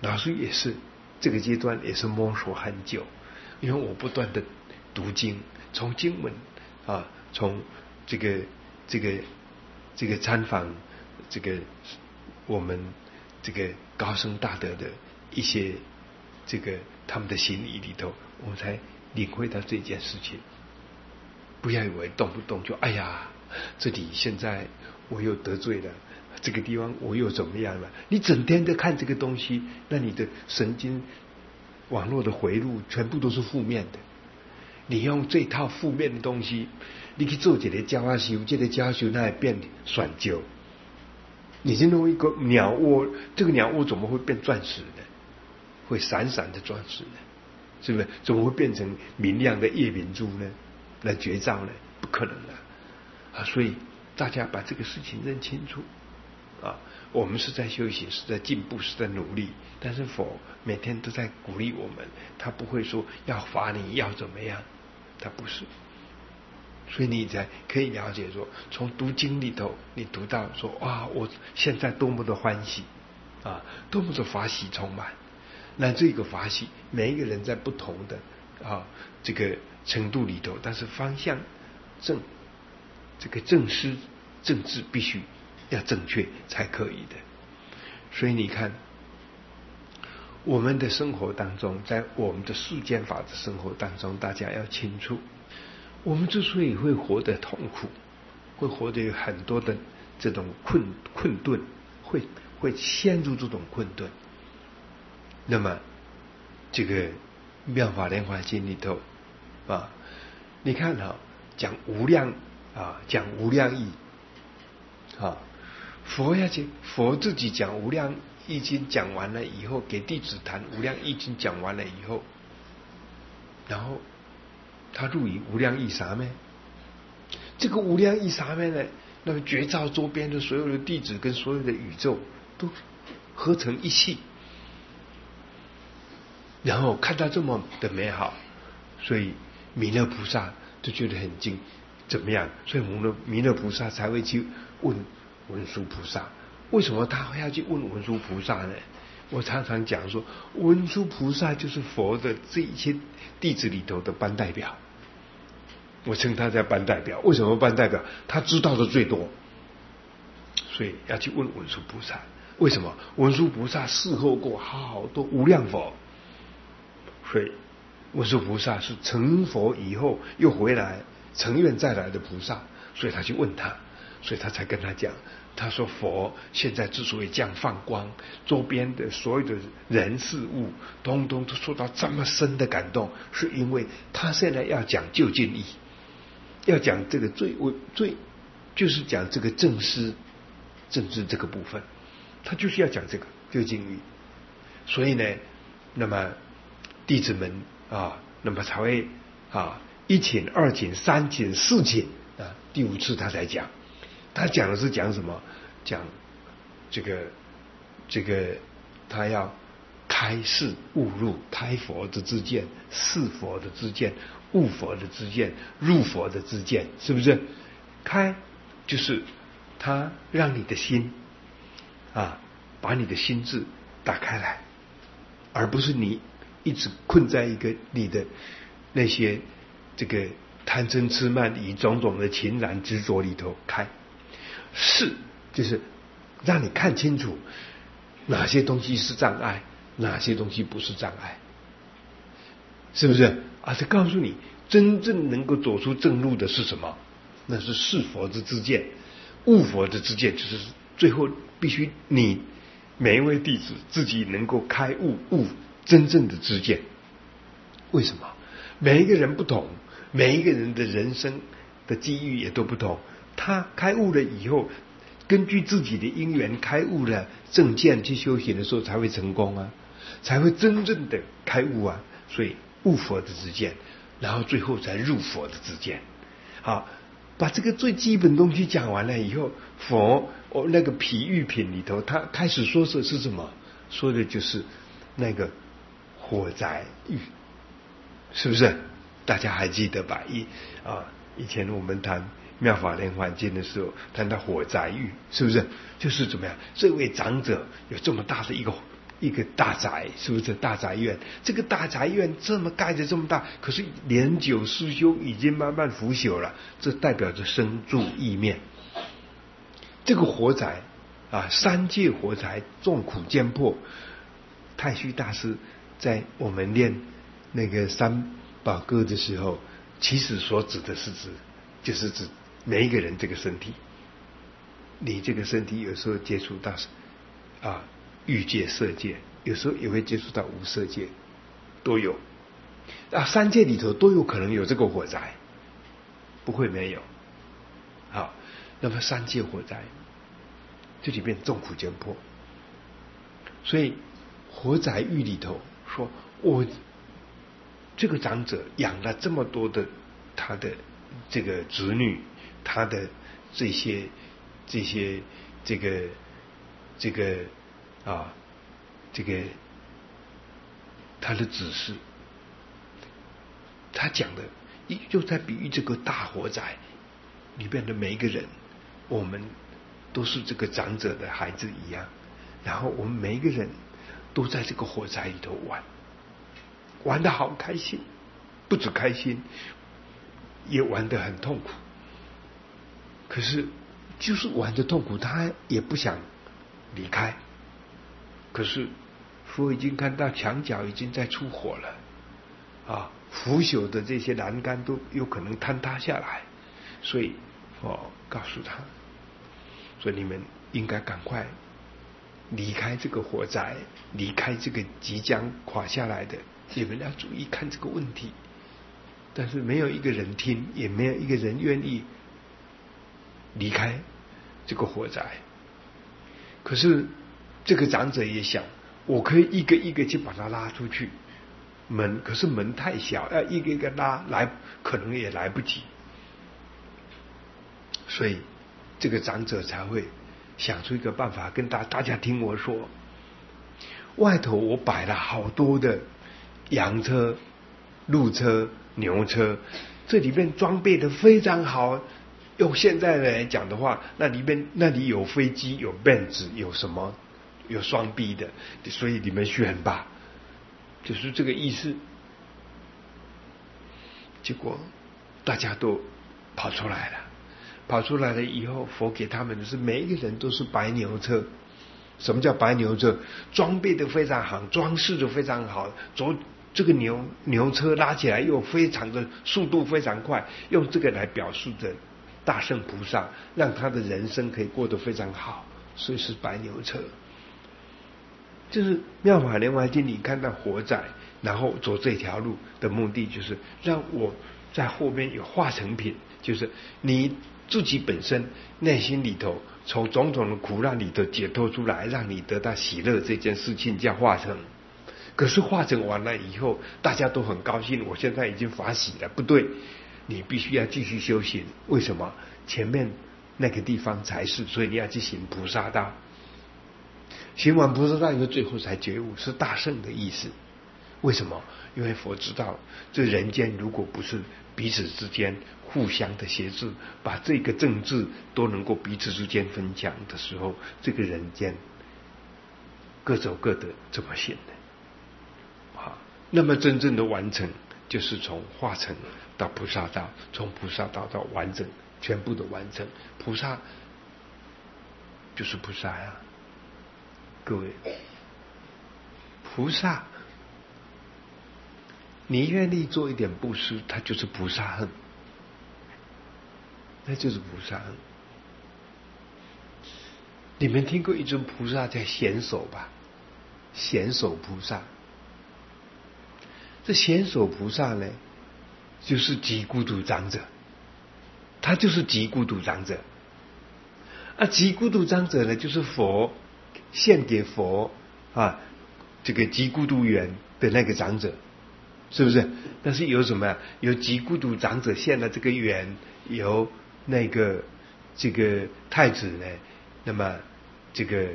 老师也是这个阶段也是摸索很久，因为我不断的读经，从经文啊，从这个参访这个我们这个高僧大德的一些这个他们的心意里头，我们才领会到这件事情。不要以为动不动就哎呀，这里现在我又得罪了，这个地方我又怎么样了？你整天在看这个东西，那你的神经网络的回路全部都是负面的。你用这套负面的东西，你去做这个教修，这个教修那会变选旧。你就弄一个鸟窝，这个鸟窝怎么会变钻石呢？会闪闪的钻石呢？是不是？怎么会变成明亮的夜明珠呢？来绝招呢？不可能的所以大家把这个事情认清楚我们是在修行，是在进步，是在努力，但是佛每天都在鼓励我们，他不会说要罚你，要怎么样，他不是。所以你才可以了解说，从读经里头你读到说我现在多么的欢喜多么的法喜充满。那这个法喜每一个人在不同的这个程度里头，但是方向这个正师正治必须要正确才可以的。所以你看我们的生活当中，在我们的世间法的生活当中，大家要清楚，我们之所以会活得痛苦，会活得有很多的这种困顿，会陷入这种困顿。那么这个妙法莲华经里头你看讲无量讲无量义佛自己讲无量义经讲完了以后，给弟子谈无量义经讲完了以后，然后他入于无量义沙门。这个无量义沙门呢，那么觉照周边的所有的弟子跟所有的宇宙都合成一气，然后看到这么的美好，所以弥勒菩萨就觉得很怎么样？所以弥勒菩萨才会去问文殊菩萨。为什么他会要去问文殊菩萨呢？我常常讲说，文殊菩萨就是佛的这一些弟子里头的班代表，我称他叫班代表。为什么班代表？他知道的最多，所以要去问文殊菩萨。为什么？文殊菩萨侍候过好多无量佛，所以文殊菩萨是成佛以后又回来成愿再来的菩萨，所以他去问他，所以他才跟他讲，他说佛现在之所以这样放光，周边的所有的人事物通通都受到这么深的感动，是因为他现在要讲究竟义，要讲这个最就是讲这个正师正治这个部分，他就是要讲这个究竟义。所以呢，那么弟子们那么才会一请二请三请四请第五次他才讲。他讲的是讲什么？讲这个他要开示悟入开佛的知见，示佛的知见，悟佛的知见，入佛的知见，是不是？开就是他让你的心把你的心智打开来，而不是你一直困在一个你的那些这个贪嗔痴慢疑种种的情染执着里头开。是就是让你看清楚哪些东西是障碍，哪些东西不是障碍，是不是？就告诉你真正能够走出正路的是什么？那是示佛之知见，悟佛的知见，就是最后必须你每一位弟子自己能够开悟真正的知见。为什么？每一个人不同，每一个人的人生的机遇也都不同，他开悟了以后，根据自己的因缘开悟了正见去修行的时候才会成功才会真正的开悟所以悟佛的知见，然后最后才入佛的知见。好，把这个最基本东西讲完了以后，佛那个譬喻品里头，他开始说的是什么？说的就是那个火宅喻，是不是？大家还记得吧？以前我们谈妙法莲华经的时候谈到火宅喻，是不是？就是怎么样？这位长者有这么大的一个大宅，是不是大宅院？这个大宅院这么盖得这么大，可是年久失修，已经慢慢腐朽了，这代表着生住意灭。这个火宅啊，三界火宅，众苦间破。太虚大师在我们念那个三宝歌的时候，其实所指的就是指每一个人这个身体。你这个身体有时候接触到欲界色界，有时候也会接触到无色界，都有三界里头都有可能有这个火灾，不会没有。好，那么三界火灾这里面众苦间破，所以火宅狱里头说，我这个长者养了这么多的他的这个子女，他的这个他的指示，他讲的就在比喻这个大火宅里边的每一个人，我们都是这个长者的孩子一样，然后我们每一个人都在这个火宅里头玩得好开心，不止开心，也玩得很痛苦。可是就是玩得痛苦，他也不想离开。可是佛已经看到墙角已经在出火了腐朽的这些栏杆都有可能坍塌下来，所以告诉他说，你们应该赶快离开这个火灾，离开这个即将垮下来的，你们要注意看这个问题。但是没有一个人听，也没有一个人愿意离开这个火灾。可是这个长者也想，我可以一个一个去把它拉出去，可是门太小，要一个一个拉来，可能也来不及。所以这个长者才会想出一个办法，跟大家听我说，外头我摆了好多的羊车、鹿车、牛车，这里面装备的非常好。用现在来讲的话，那里有飞机，有 Benz， 有什么，有双臂的，所以你们选吧，就是这个意思。结果大家都跑出来了以后，佛给他们的是每一个人都是白牛车。什么叫白牛车？装备的非常好，装饰的非常好，这个牛车拉起来又非常的速度非常快，用这个来表示着大圣菩萨让他的人生可以过得非常好，所以是白牛车。就是《妙法莲华经》里看到火灾，然后走这条路的目的，就是让我在后面有化成品，就是你自己本身内心里头从种种的苦难里头解脱出来，让你得到喜乐，这件事情叫化成。可是化成完了以后，大家都很高兴，我现在已经法喜了。不对，你必须要继续修行。为什么？前面那个地方才是，所以你要去行菩萨道。行完菩萨道以后，最后才觉悟，是大圣的意思。为什么？因为佛知道，这人间如果不是彼此之间互相的协助，把这个政治都能够彼此之间分享的时候，这个人间各走各的，怎么行呢？那么真正的完成，就是从化成到菩萨道，从菩萨道到完整，全部的完成。菩萨就是菩萨呀，各位，菩萨，你愿意做一点布施，他就是菩萨恨，那就是菩萨恨。你们听过一尊菩萨叫贤首吧？贤首菩萨。这贤首菩萨呢，就是极孤独长者，他就是极孤独长者。极孤独长者呢，就是佛献给佛这个极孤独园的那个长者，是不是？但是有什么呀？有极孤独长者献了这个园，由那个这个太子呢，那么这个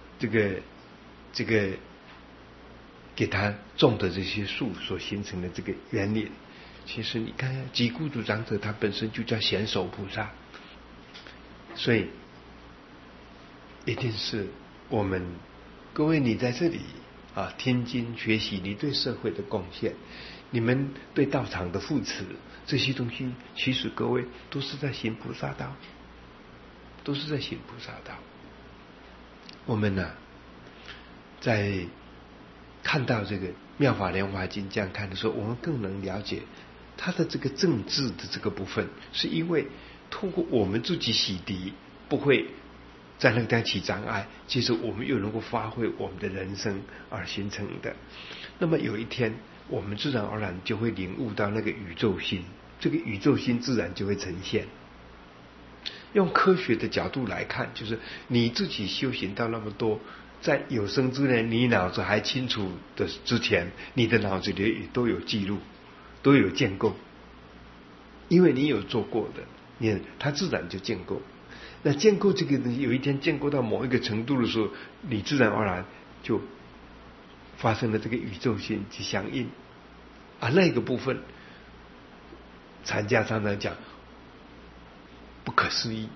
给他种的这些树所形成的这个园林，其实你看极孤独长者他本身就叫贤首菩萨，所以一定是我们各位你在这里听经学习，你对社会的贡献，你们对道场的扶持，这些东西，其实各位都是在行菩萨道，都是在行菩萨道。我们呢，在看到这个《妙法莲华经》这样看的时候，我们更能了解它的这个政治的这个部分，是因为通过我们自己洗涤，不会在那个地方起障碍，其实我们又能够发挥我们的人生而形成的。那么有一天，我们自然而然就会领悟到那个宇宙心，这个宇宙心自然就会呈现。用科学的角度来看，就是你自己修行到那么多，在有生之年你脑子还清楚的之前，你的脑子里也都有记录，都有建构，因为你有做过的，它自然就建构。那建构这个东西，有一天建构到某一个程度的时候，你自然而然就发生了这个宇宙性去相应那个部分，禅家常常讲不可思议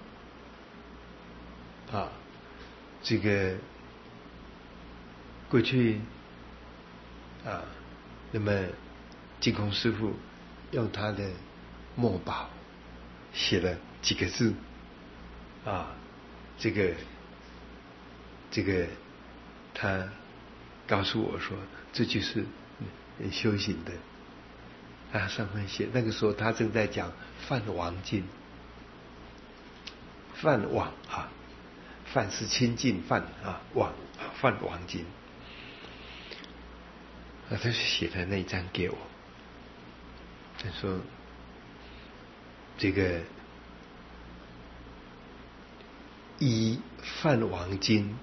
这个过去那么净空师父用他的墨宝写了几个字这个他告诉我说，这就是修行的上面写，那个时候他正在讲梵王经，梵王梵是清净梵王梵王经，他就写了那一张给我，他说这个依梵王经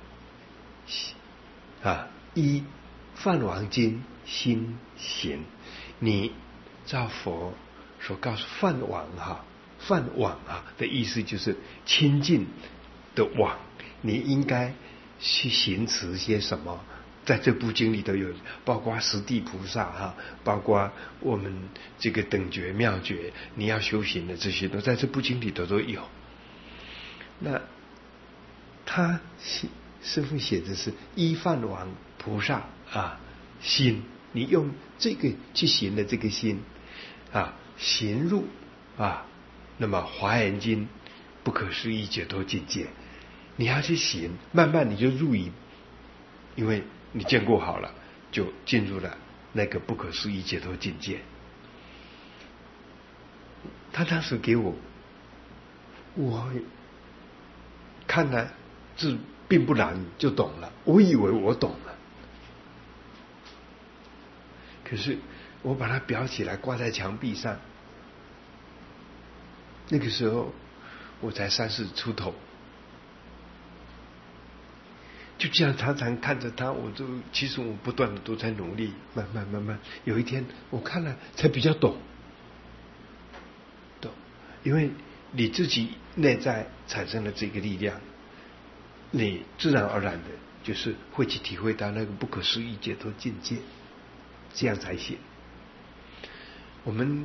依梵王经心行，你照佛所告诉梵王梵王的意思就是清净的网，你应该去行持些什么，在这部经里都有，包括十地菩萨包括我们这个等觉妙觉，你要修行的这些都在这部经里头都有。那他师父写的是依梵王菩萨心，你用这个去行的这个心行入那么华严经不可思议解脱境界，你要去行，慢慢你就入于，因为你见过好了，就进入了那个不可思议解脱境界。他当时给我看了字并不难就懂了，我以为我懂了，可是我把它裱起来挂在墙壁上，那个时候我才30出头，就这样常常看着它，其实我不断的都在努力，慢慢，有一天我看了才比较懂，因为你自己内在产生了这个力量，你自然而然的就是会去体会到那个不可思议解脱境界，这样才行。我们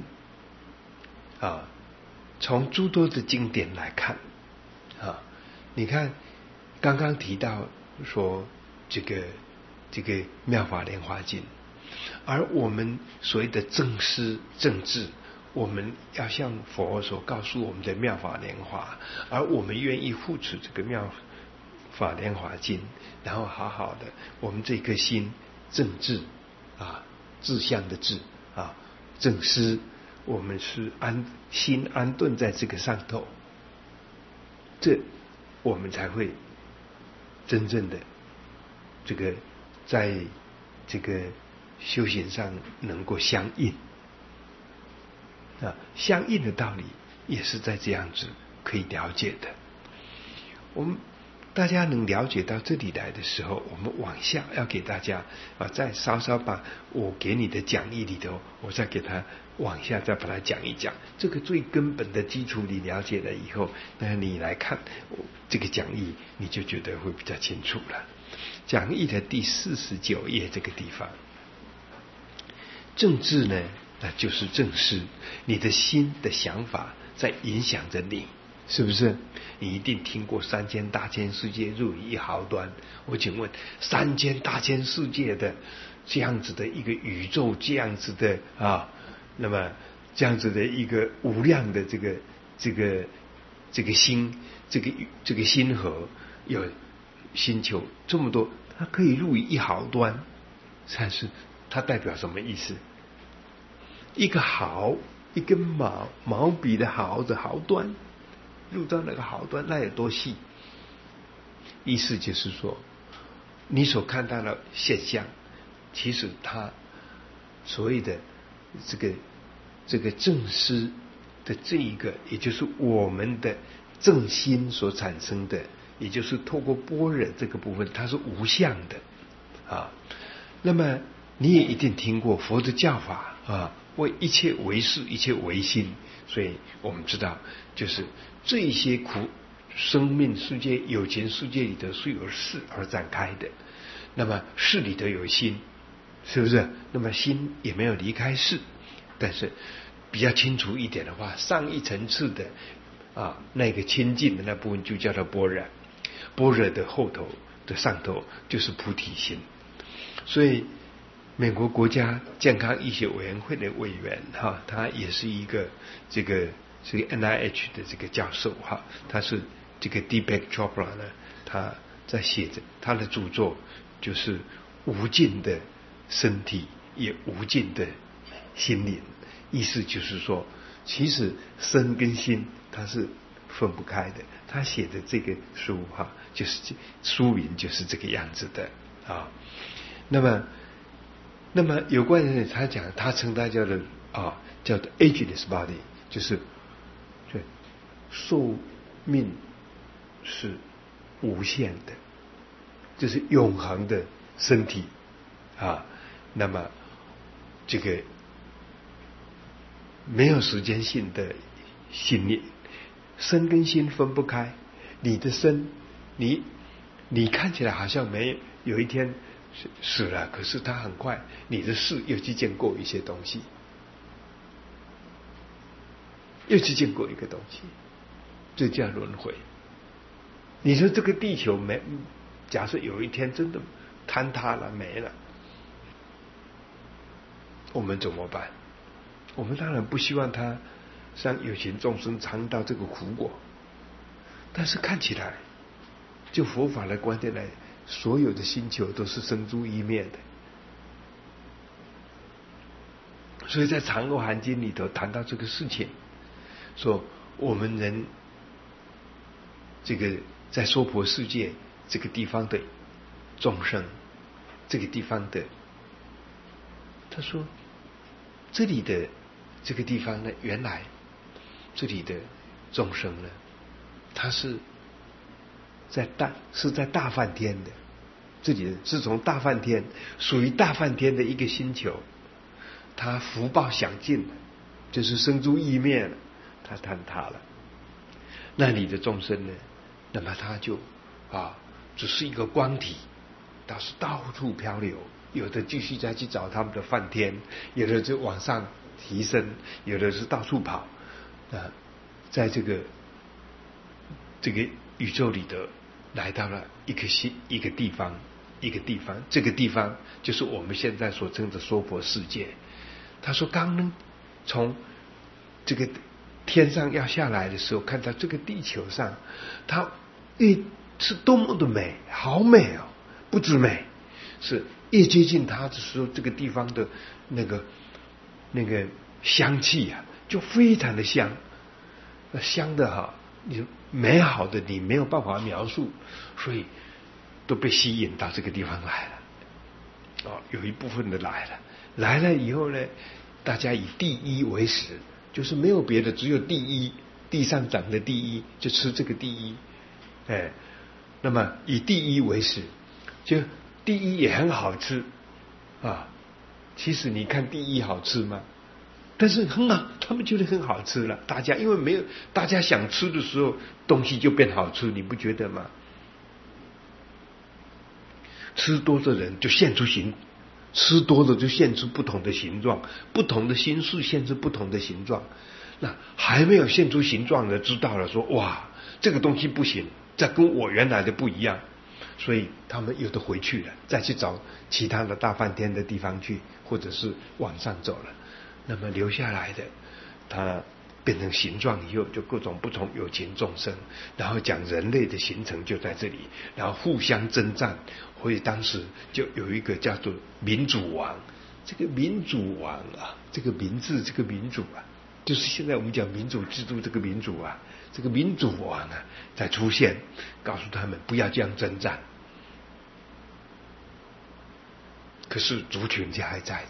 从诸多的经典来看你看刚刚提到说这个妙法莲华经，而我们所谓的正思正智，我们要像佛所告诉我们的妙法莲华，而我们愿意护持这个妙法莲华经，然后好好的我们这颗心正智志向的智正思，我们是心安顿在这个上头，这我们才会真正的这个在这个修行上能够相应相应的道理也是在这样子可以了解的。我们大家能了解到这里来的时候，我们往下要给大家再稍稍把我给你的讲义里头，我再给他往下再把它讲一讲，这个最根本的基础你了解了以后，那你来看这个讲义，你就觉得会比较清楚了。讲义的第49页这个地方，正智呢，那就是正思，你的心的想法在影响着你是不是？你一定听过三千大千世界入于一毫端。我请问，三千大千世界的这样子的一个宇宙，这样子的那么这样子的一个无量的这个星，这个星河有星球这么多，它可以入于一毫端，但是它代表什么意思？一个毫，一根毛笔的毫的毫端，入到那个毫端，那有多细？意思就是说，你所看到的现象，其实它所谓的这个正思的这一个，也就是我们的正心所产生的，也就是透过般若这个部分，它是无相的那么你也一定听过佛的教法为一切为事，一切为心。所以我们知道，就是这一些生命世界、有情世界里头是由事而展开的。那么事里头有心，是不是？那么心也没有离开事，但是比较清楚一点的话，上一层次的那个清净的那部分就叫做般若。般若的后头的上头就是菩提心。所以美国国家健康医学委员会的委员他也是一个这个 NIH 的这个教授他是这个 Deepak Chopra 呢，他在写着他的著作，就是无尽的身体也无尽的心灵。意思就是说，其实身跟心它是分不开的。他写的这个书就是书名就是这个样子的那么有关人他讲，他称它叫做ageless body， 就是寿命是无限的，就是永恒的身体那么这个没有时间性的心念，身跟心分不开。你的身，你看起来好像没有一天死了，可是它很快，你的事又去见过一些东西，又去见过一个东西，这叫轮回。你说这个地球假设有一天真的坍塌了，没了，我们怎么办？我们当然不希望它让有情众生尝到这个苦果，但是看起来，就佛法的观点来，所有的星球都是生诸一灭的。所以在《长阿含经》里头谈到这个事情，说我们人这个在娑婆世界这个地方的众生，这个地方的，他说这里的这个地方呢，原来这里的众生呢，他是在大梵天的，这里是从大梵天属于大梵天的一个星球，他福报享尽了，就是生诸意灭了，他坍塌了。那里的众生呢，那么他就只是一个光体，他是到处漂流，有的继续再去找他们的梵天，有的就往上提升，有的是到处跑在这个宇宙里的来到了一个地方，这个地方就是我们现在所称的娑婆世界。他说刚从这个天上要下来的时候，看到这个地球上，它是多么的美，好美不止美，是越接近它的时候，这个地方的那个香气就非常的香，香的你美好的你没有办法描述，所以都被吸引到这个地方来了。有一部分的来了以后呢，大家以第一为食，就是没有别的，只有第一，地上长的第一，就吃这个第一。那么以第一为食，就第一也很好吃其实你看第一好吃吗？但是很好，他们觉得很好吃了。大家因为没有大家想吃的时候，东西就变好吃，你不觉得吗？吃多的人就现出吃多的就现出不同的形状，不同的心事现出不同的形状。 那还没有现出形状的知道了说，哇，这个东西不行，这跟我原来的不一样，所以他们有的回去了，再去找其他的大梵天的地方去，或者是往上走了。那么留下来的，他变成形状以后，就各种不同有情众生，然后讲人类的形成就在这里，然后互相征战，所以当时就有一个叫做民主王。这个民主王啊，这个民字，这个民主啊，就是现在我们讲民主制度这个民主啊，这个民主王啊在出现，告诉他们不要这样征战。可是族群家还在的。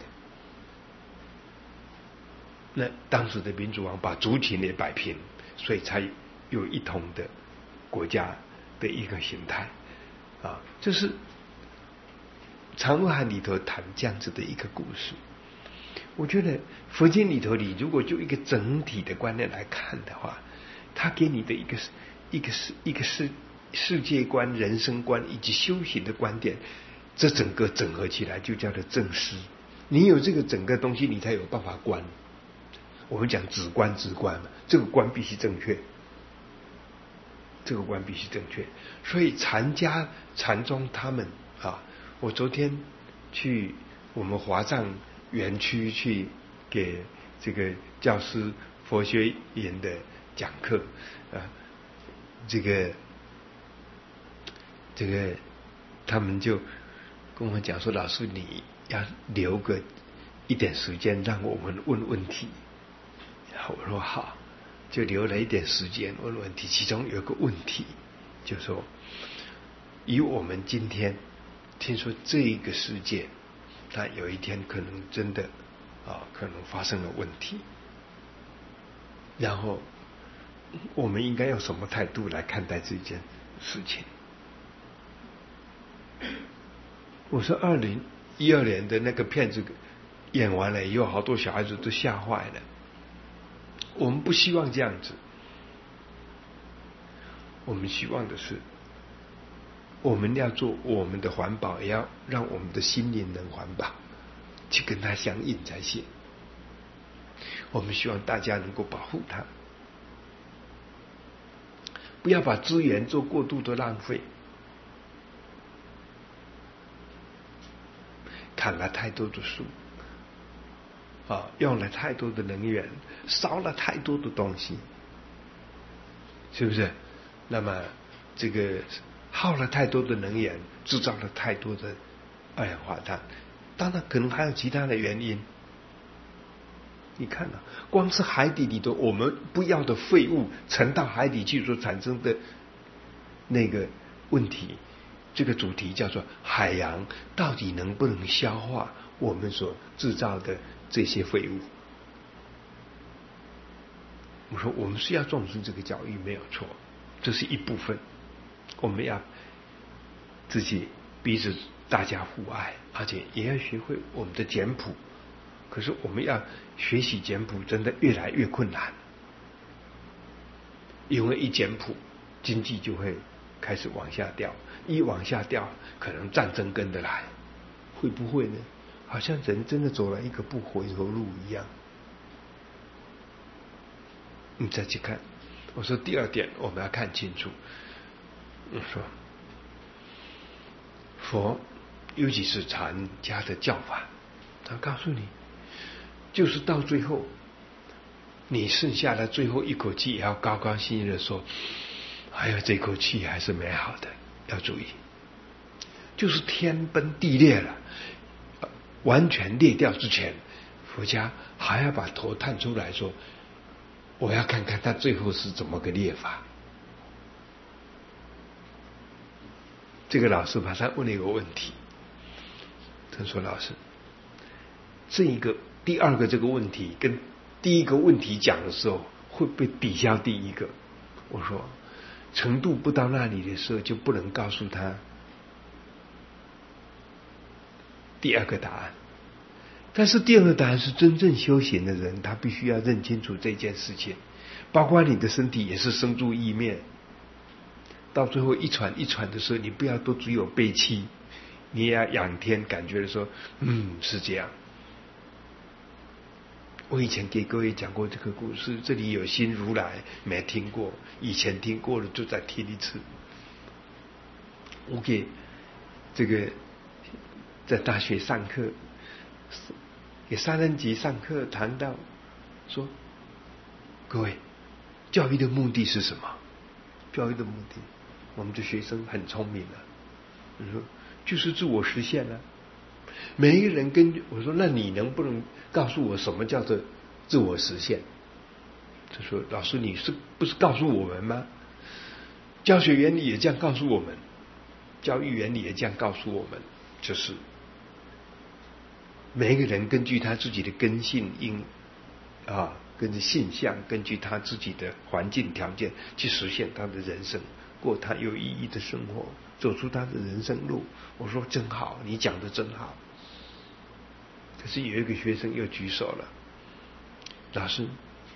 那当时的民主王把族群也摆平，所以才有一统的国家的一个形态啊。这是长阿含里头谈这样子的一个故事。我觉得佛经里头，你如果就一个整体的观念来看的话，它给你的一个世界观、人生观以及修行的观点，这整个整合起来就叫做正思。你有这个整个东西，你才有办法观。我们讲直观嘛，这个观必须正确，这个观必须正确。所以禅宗他们啊，我昨天去我们华藏园区去给这个教师佛学院的讲课啊，这个他们就跟我讲说，老师你要留个一点时间让我们问问题。我说好，就留了一点时间问问题。其中有个问题，就说以我们今天听说这一个世界，它有一天可能真的可能发生了问题，然后我们应该用什么态度来看待这件事情？我说2012年的那个片子演完了以后，好多小孩子都吓坏了。我们不希望这样子，我们希望的是，我们要做我们的环保，也要让我们的心灵能环保，去跟它相应才行。我们希望大家能够保护它，不要把资源做过度的浪费，砍了太多的树。用了太多的能源，烧了太多的东西，是不是？那么这个耗了太多的能源，制造了太多的二氧化碳，当然可能还有其他的原因。你看光是海底里头我们不要的废物沉到海底去所产生的那个问题，这个主题叫做海洋到底能不能消化我们所制造的这些废物。我说我们是要重视这个教育没有错，这是一部分，我们要自己彼此大家互爱，而且也要学会我们的简朴。可是我们要学习简朴真的越来越困难，因为一简朴经济就会开始往下掉，一往下掉可能战争跟得来，会不会呢？好像人真的走了一个不回头路一样。你再去看，我说第二点我们要看清楚。我说佛尤其是禅家的教法，他告诉你，就是到最后你剩下的最后一口气也要高高兴兴的说，哎呀这口气还是美好的，要注意，就是天崩地裂了，完全裂掉之前，佛家还要把头探出来说，我要看看他最后是怎么个裂法。这个老师马上问了一个问题，他说老师，这一个第二个这个问题跟第一个问题讲的时候会不会抵消第一个？我说程度不到那里的时候就不能告诉他第二个答案，但是第二个答案是真正修行的人他必须要认清楚这件事情，包括你的身体也是生住意灭，到最后一喘一喘的时候，你不要都只有悲戚，你也要仰天感觉的说是这样。 我以前给各位讲过这个故事，这里有新如来没听过，以前听过了就再听一次。我给这个在大学上课，给3年级上课谈到说，各位，教育的目的是什么？教育的目的，我们的学生很聪明啊，你说就是自我实现啊。每一个人我说，那你能不能告诉我什么叫做自我实现？他说，老师你不是告诉我们吗？教学原理也这样告诉我们，教育原理也这样告诉我们，就是每一个人根据他自己的根性根据性向，根据他自己的环境条件去实现他的人生，过他有意义的生活，走出他的人生路。我说真好，你讲的真好。可是有一个学生又举手了，老师，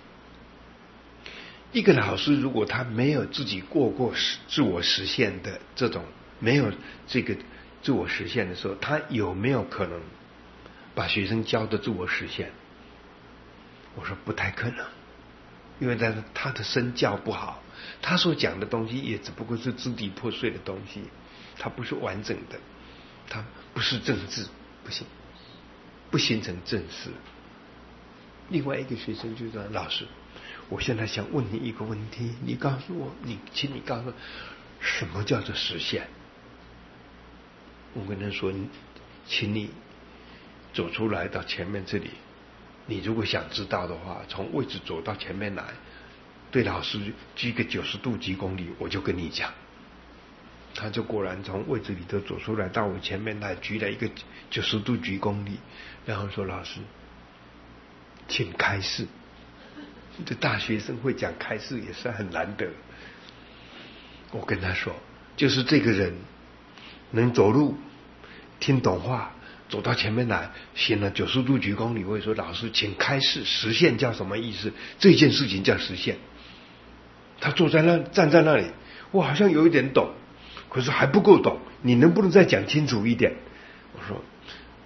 一个老师如果他没有自己过自我实现的这种，没有这个自我实现的时候，他有没有可能把学生教的自我实现？我说不太可能，因为他的身教不好，他所讲的东西也只不过是支离破碎的东西，它不是完整的，它不是政治，不行，不形成正事。另外一个学生就说，老师，我现在想问你一个问题，你告诉我，请你告诉我，什么叫做实现？我跟他说，请你走出来到前面这里，你如果想知道的话，从位置走到前面来，对老师鞠个90度鞠躬礼，我就跟你讲。他就果然从位置里头走出来，到我前面来鞠了一个90度鞠躬礼，然后说，老师请开示。这大学生会讲开示也是很难得。我跟他说，就是这个人能走路听懂话，走到前面来行了90度鞠躬礼，会说，老师请开示，实现叫什么意思？这件事情叫实现。他站在那里，我好像有一点懂，可是还不够懂，你能不能再讲清楚一点？我说